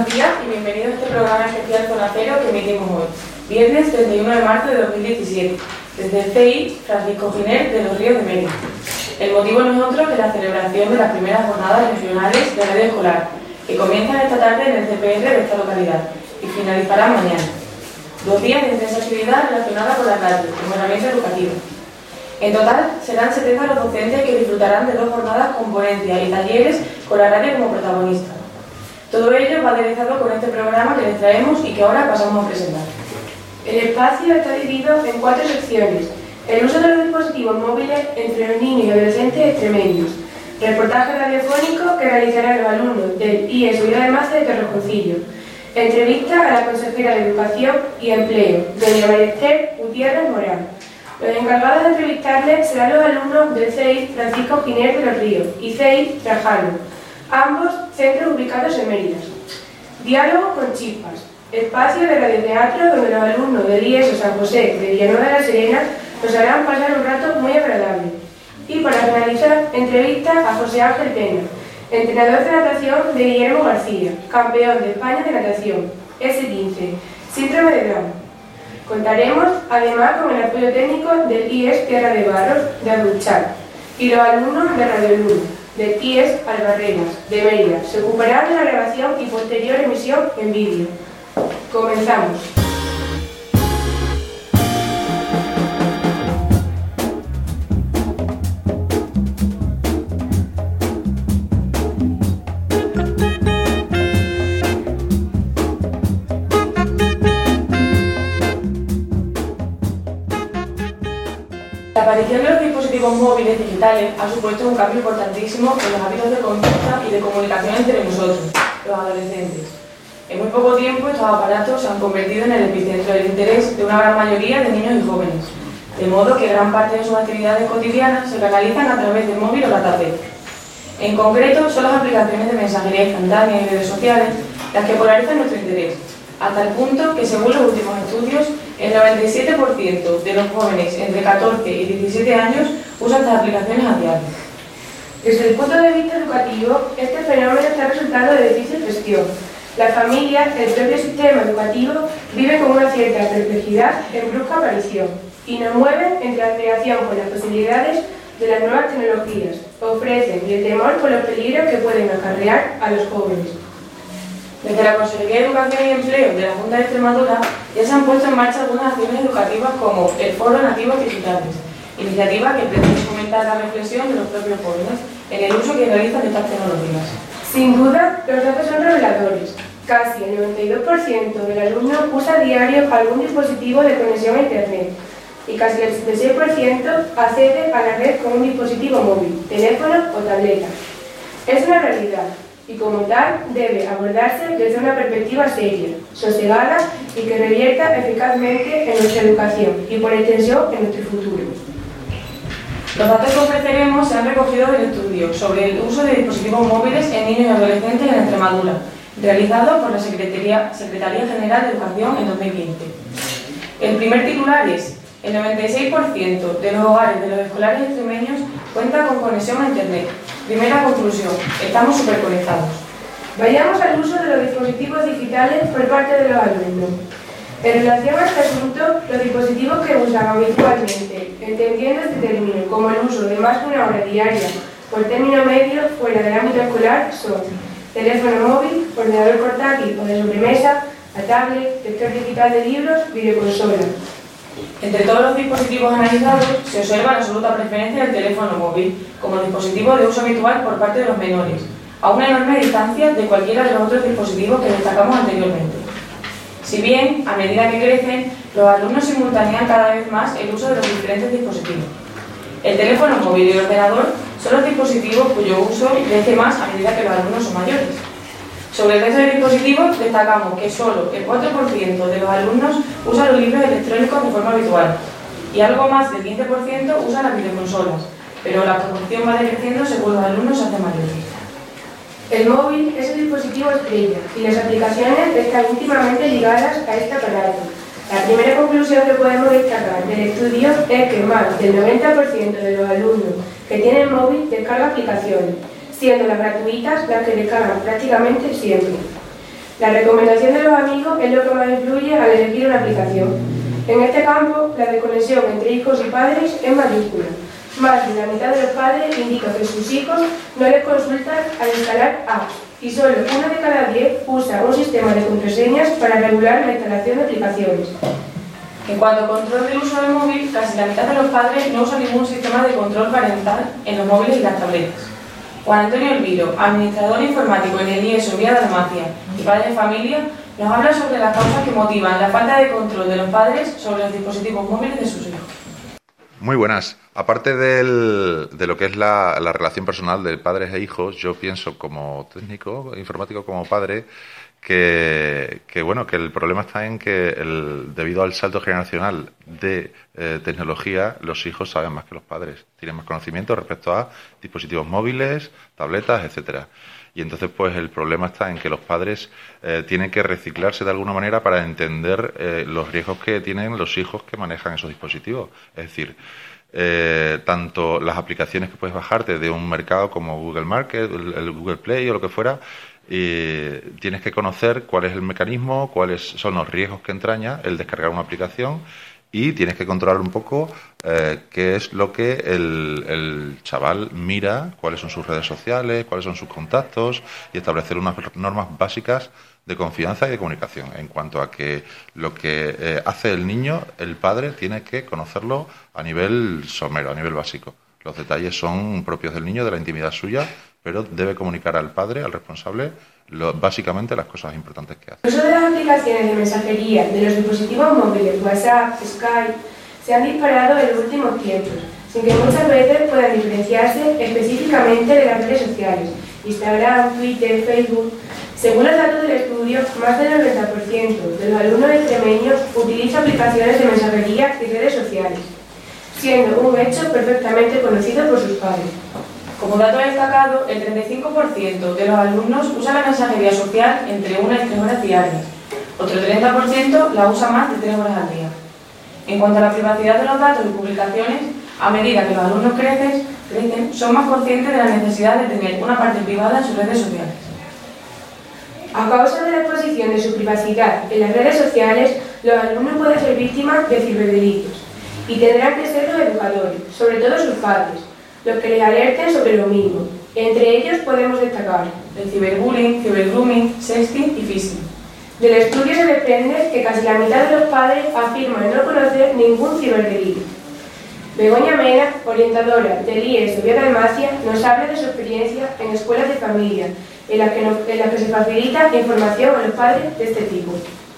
Buenos días y bienvenidos a este programa especial Zona Cero que emitimos hoy, viernes 31 de marzo de 2017, desde el CI Francisco Giner de los Ríos de Mérida. El motivo no es otro que la celebración de las primeras jornadas regionales de radio escolar, que comienzan esta tarde en el CPR de esta localidad y finalizarán mañana. 2 días de intensa actividad relacionada con la radio como herramienta educativa. En total, serán 70 los docentes que disfrutarán de 2 jornadas con ponencias y talleres con la radio como protagonista. Todo ello va aderezado con este programa que les traemos y que ahora pasamos a presentar. El espacio está dividido en 4 secciones. El uso de los dispositivos móviles entre los niños y adolescentes extremeños. Reportaje radiofónico que realizarán los alumnos del IES Unidad de Masa de Torrejoncillo. Entrevista a la consejera de Educación y Empleo, doña María Esther Gutiérrez Morán. Los encargados de entrevistarles serán los alumnos del CEI Francisco Giner de los Ríos y CEI Trajano, ambos centros ubicados en Mérida. Diálogo con chispas. Espacio de radioteatro donde los alumnos del IES San José de Villanueva de la Serena nos harán pasar un rato muy agradable. Y para finalizar, entrevista a José Ángel Pena, entrenador de natación de Guillermo García, campeón de España de natación, S15, síndrome de Down. Contaremos además con el apoyo técnico del IES Tierra de Barros de Adulchar y los alumnos de Radio Luna, del IES Albarrenas de Mérida. Se ocuparán de la grabación y posterior emisión en vídeo. Comenzamos. La aparición de los dispositivos móviles digitales ha supuesto un cambio importantísimo en los hábitos de conducta y de comunicación entre nosotros, los adolescentes. En muy poco tiempo estos aparatos se han convertido en el epicentro del interés de una gran mayoría de niños y jóvenes, de modo que gran parte de sus actividades cotidianas se canalizan a través del móvil o la tableta. En concreto, son las aplicaciones de mensajería instantánea y redes sociales las que polarizan nuestro interés, hasta el punto que, según los últimos estudios, el 97% de los jóvenes entre 14 y 17 años usan estas aplicaciones a diario. Desde el punto de vista educativo, este fenómeno está resultando de difícil gestión. La familia, el propio sistema educativo, vive con una cierta perplejidad en brusca aparición y nos mueven entre la admiración por las posibilidades de las nuevas tecnologías, ofrecen y el temor por los peligros que pueden acarrear a los jóvenes. Desde la Consejería de Educación y Empleo de la Junta de Extremadura ya se han puesto en marcha algunas acciones educativas como el Foro Nativos Digitales, iniciativa que pretende fomentar la reflexión de los propios jóvenes en el uso que realizan de estas tecnologías. Sin duda, los datos son reveladores. Casi el 92% del alumno usa a diario algún dispositivo de conexión a Internet y casi el 76% accede a la red con un dispositivo móvil, teléfono o tableta. Es una realidad y como tal debe abordarse desde una perspectiva seria, sosegada y que revierta eficazmente en nuestra educación y por extensión en nuestro futuro. Los datos que ofreceremos se han recogido del estudio sobre el uso de dispositivos móviles en niños y adolescentes en Extremadura, realizado por la Secretaría General de Educación en 2015. El primer titular es: el 96% de los hogares de los escolares extremeños cuenta con conexión a Internet. Primera conclusión: estamos superconectados. Vayamos al uso de los dispositivos digitales por parte de los alumnos. En relación a este asunto, los dispositivos que usan habitualmente, entendiendo este término como el uso de más de 1 hora diaria por término medio fuera del ámbito escolar, son teléfono móvil, ordenador portátil o de sobremesa, la tablet, lector digital de libros, videoconsola. Entre todos los dispositivos analizados se observa la absoluta preferencia del teléfono móvil como dispositivo de uso habitual por parte de los menores, a una enorme distancia de cualquiera de los otros dispositivos que destacamos anteriormente. Si bien, a medida que crecen, los alumnos simultanean cada vez más el uso de los diferentes dispositivos. El teléfono móvil y el ordenador son los dispositivos cuyo uso crece más a medida que los alumnos son mayores. Sobre el resto de dispositivos, destacamos que solo el 4% de los alumnos usa los libros electrónicos de forma habitual y algo más del 15% usa las videoconsolas, pero la proporción va decreciendo según los alumnos se hacen mayores. El móvil es el dispositivo estrella y las aplicaciones están íntimamente ligadas a este aparato. La primera conclusión que podemos destacar del estudio es que más del 90% de los alumnos que tienen móvil descargan aplicaciones, siendo las gratuitas las que descargan prácticamente siempre. La recomendación de los amigos es lo que más influye al elegir una aplicación. En este campo, la desconexión entre hijos y padres es mayúscula. Más de la mitad de los padres indica que sus hijos no les consultan al instalar apps y solo 1 de cada 10 usa un sistema de contraseñas para regular la instalación de aplicaciones. En cuanto al control del uso del móvil, casi la mitad de los padres no usan ningún sistema de control parental en los móviles y las tabletas. Juan Antonio Elviro, administrador informático en el IESO Vía Dalmacia y padre de familia, nos habla sobre las causas que motivan la falta de control de los padres sobre los dispositivos móviles de sus hijos. Muy buenas. Aparte de lo que es la relación personal de padres e hijos, yo pienso como técnico informático, como padre, que el problema está en que debido al salto generacional de tecnología, los hijos saben más que los padres, tienen más conocimiento respecto a dispositivos móviles, tabletas, etcétera. Y entonces, pues, el problema está en que los padres tienen que reciclarse de alguna manera para entender los riesgos que tienen los hijos que manejan esos dispositivos. Es decir, tanto las aplicaciones que puedes bajarte de un mercado como Google Market, el Google Play o lo que fuera, tienes que conocer cuál es el mecanismo, cuáles son los riesgos que entraña el descargar una aplicación y tienes que controlar un poco qué es lo que el chaval mira, cuáles son sus redes sociales, cuáles son sus contactos y establecer unas normas básicas de confianza y de comunicación. En cuanto a que lo que hace el niño, el padre tiene que conocerlo a nivel somero, a nivel básico. Los detalles son propios del niño, de la intimidad suya, pero debe comunicar al padre, al responsable, básicamente las cosas importantes que hace. El uso de las aplicaciones de mensajería de los dispositivos móviles, WhatsApp, Skype, se han disparado en los últimos tiempos, sin que muchas veces puedan diferenciarse específicamente de las redes sociales, Instagram, Twitter, Facebook. Según los datos del estudio, más del 90% de los alumnos extremeños utiliza aplicaciones de mensajería y redes sociales, siendo un hecho perfectamente conocido por sus padres. Como dato destacado, el 35% de los alumnos usa la mensajería social entre 1 y 3 horas diarias. Otro 30% la usa más de 3 horas al día. En cuanto a la privacidad de los datos y publicaciones, a medida que los alumnos crecen, son más conscientes de la necesidad de tener una parte privada en sus redes sociales. A causa de la exposición de su privacidad en las redes sociales, los alumnos pueden ser víctimas de ciberdelitos y tendrán que ser los educadores, sobre todo sus padres, los que les alerten sobre lo mismo. Entre ellos podemos destacar el ciberbullying, cibergrooming, sexting y phishing. Del estudio se desprende que casi la mitad de los padres afirman no conocer ningún ciberdelito. Begoña Mena, orientadora del IESO Vía Dalmacia, nos habla de su experiencia en escuelas de familia, en la que se facilita información a los padres de este tipo.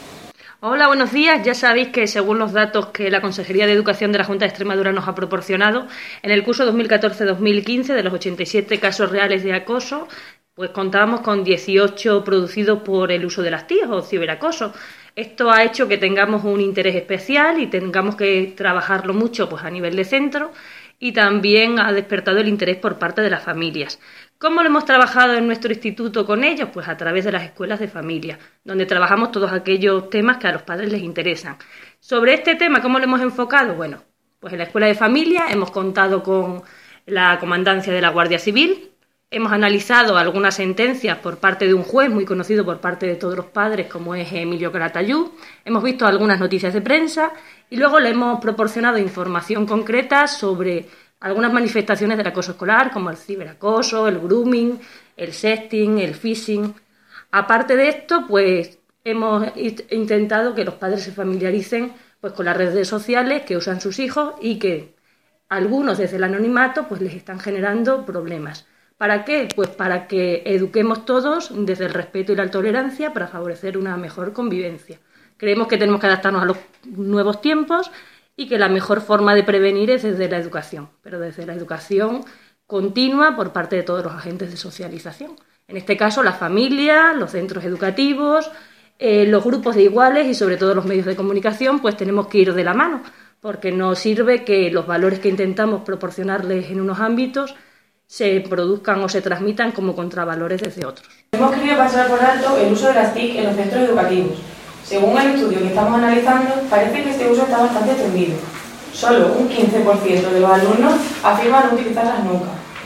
Hola, buenos días. Ya sabéis que según los datos que la Consejería de Educación de la Junta de Extremadura nos ha proporcionado, en el curso 2014-2015, de los 87 casos reales de acoso, pues contábamos con 18 producidos por el uso de las TIC o ciberacoso. Esto ha hecho que tengamos un interés especial y tengamos que trabajarlo mucho pues a nivel de centro, y también ha despertado el interés por parte de las familias. ¿Cómo lo hemos trabajado en nuestro instituto con ellos? Pues a través de las escuelas de familia, donde trabajamos todos aquellos temas que a los padres les interesan. Sobre este tema, ¿cómo lo hemos enfocado? Bueno, pues en la escuela de familia hemos contado con la comandancia de la Guardia Civil, hemos analizado algunas sentencias por parte de un juez muy conocido por parte de todos los padres, como es Emilio Calatayud, hemos visto algunas noticias de prensa y luego le hemos proporcionado información concreta sobre algunas manifestaciones del acoso escolar, como el ciberacoso, el grooming, el sexting, el phishing. Aparte de esto, pues hemos intentado que los padres se familiaricen pues con las redes sociales que usan sus hijos y que algunos desde el anonimato pues les están generando problemas. ¿Para qué? Pues para que eduquemos todos desde el respeto y la tolerancia para favorecer una mejor convivencia. Creemos que tenemos que adaptarnos a los nuevos tiempos y que la mejor forma de prevenir es desde la educación, pero desde la educación continua por parte de todos los agentes de socialización. En este caso, la familia, los centros educativos, los grupos de iguales y sobre todo los medios de comunicación, pues tenemos que ir de la mano, porque no sirve que los valores que intentamos proporcionarles en unos ámbitos se produzcan o se transmitan como contravalores desde otros. Hemos querido pasar por alto el uso de las TIC en los centros educativos. Según el estudio que estamos analizando, parece que este uso está bastante extendido. Solo un 15% de los alumnos afirman no utilizarlas nunca.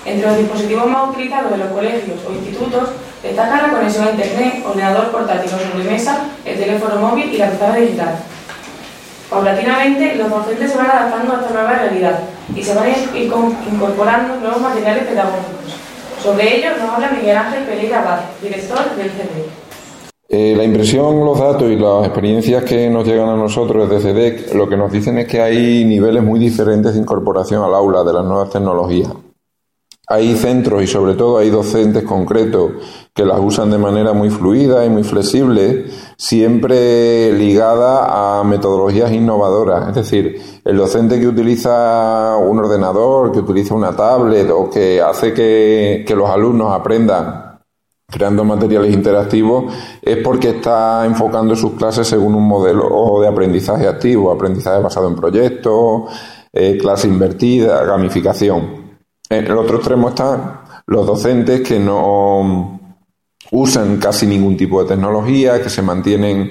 Entre los dispositivos más utilizados en los colegios o institutos destacan la conexión a Internet, ordenador portátil o sobremesa, el teléfono móvil y la pizarra digital. Paulatinamente, los docentes se van adaptando a esta nueva realidad y se van a ir incorporando nuevos materiales pedagógicos. Sobre ello nos habla Miguel Ángel Pereira Abad, director del CEDEC. La impresión, los datos y las experiencias que nos llegan a nosotros desde CEDEC lo que nos dicen es que hay niveles muy diferentes de incorporación al aula de las nuevas tecnologías. Hay centros y sobre todo hay docentes concretos que las usan de manera muy fluida y muy flexible, siempre ligada a metodologías innovadoras. Es decir, el docente que utiliza un ordenador, que utiliza una tablet o que hace que los alumnos aprendan creando materiales interactivos es porque está enfocando sus clases según un modelo de aprendizaje activo, aprendizaje basado en proyectos, clase invertida, gamificación. En el otro extremo están los docentes que no usan casi ningún tipo de tecnología, que se mantienen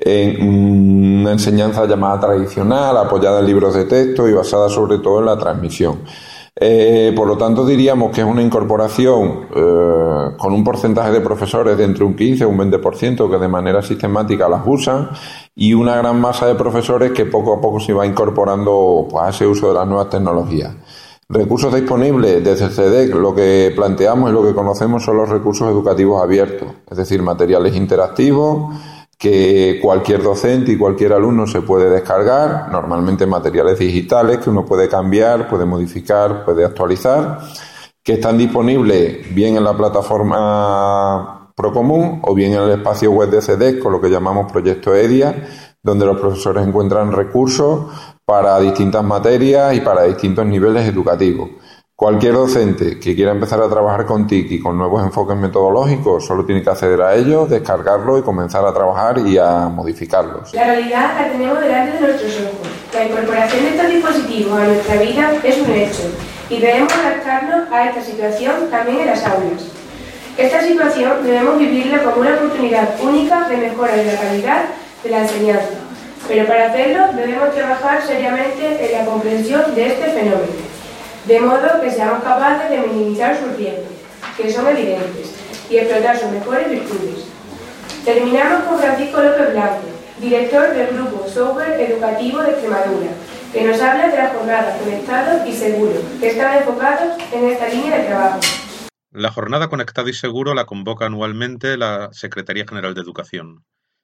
en una enseñanza llamada tradicional, apoyada en libros de texto y basada sobre todo en la transmisión. Por lo tanto, diríamos que es una incorporación con un porcentaje de profesores de entre un 15 o un 20% que de manera sistemática las usan y una gran masa de profesores que poco a poco se va incorporando pues, a ese uso de las nuevas tecnologías. Recursos disponibles desde el CEDEC, lo que planteamos y lo que conocemos son los recursos educativos abiertos, es decir, materiales interactivos que cualquier docente y cualquier alumno se puede descargar, normalmente materiales digitales que uno puede cambiar, puede modificar, puede actualizar, que están disponibles bien en la plataforma Procomún o bien en el espacio web de CEDEC con lo que llamamos Proyecto EDIA, donde los profesores encuentran recursos para distintas materias y para distintos niveles educativos. Cualquier docente que quiera empezar a trabajar con TIC y con nuevos enfoques metodológicos solo tiene que acceder a ellos, descargarlo y comenzar a trabajar y a modificarlos. La realidad la tenemos delante de nuestros ojos. La incorporación de estos dispositivos a nuestra vida es un hecho y debemos adaptarnos a esta situación también en las aulas. Esta situación debemos vivirla como una oportunidad única de mejora de la calidad de la enseñanza, pero para hacerlo debemos trabajar seriamente en la comprensión de este fenómeno, de modo que seamos capaces de minimizar sus riesgos, que son evidentes, y explotar sus mejores virtudes. Terminamos con Francisco López Blanco, director del Grupo Software Educativo de Extremadura, que nos habla de las jornadas Conectado y Seguro, que están enfocados en esta línea de trabajo. La jornada Conectado y Seguro la convoca anualmente la Secretaría General de Educación.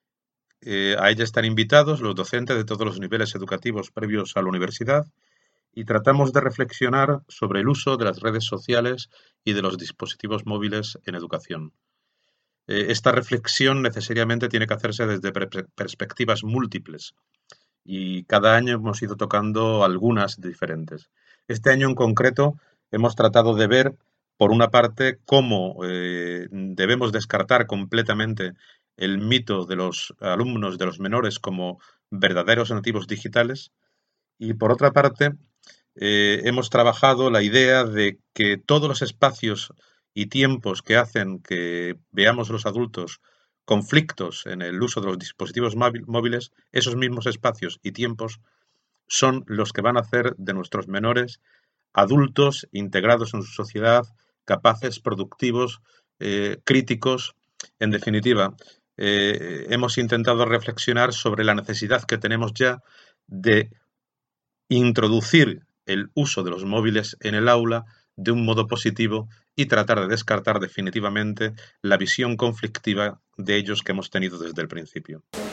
A ella están invitados los docentes de todos los niveles educativos previos a la universidad y tratamos de reflexionar sobre el uso de las redes sociales y de los dispositivos móviles en educación. Esta reflexión necesariamente tiene que hacerse desde perspectivas múltiples y cada año hemos ido tocando algunas diferentes. Este año en concreto hemos tratado de ver, por una parte, cómo debemos descartar completamente el mito de los alumnos, de los menores, como verdaderos nativos digitales. Y por otra parte, hemos trabajado la idea de que todos los espacios y tiempos que hacen que veamos los adultos conflictos en el uso de los dispositivos móviles, esos mismos espacios y tiempos son los que van a hacer de nuestros menores adultos integrados en su sociedad, capaces, productivos, críticos. En definitiva, hemos intentado reflexionar sobre la necesidad que tenemos ya de introducir el uso de los móviles en el aula de un modo positivo y tratar de descartar definitivamente la visión conflictiva de ellos que hemos tenido desde el principio.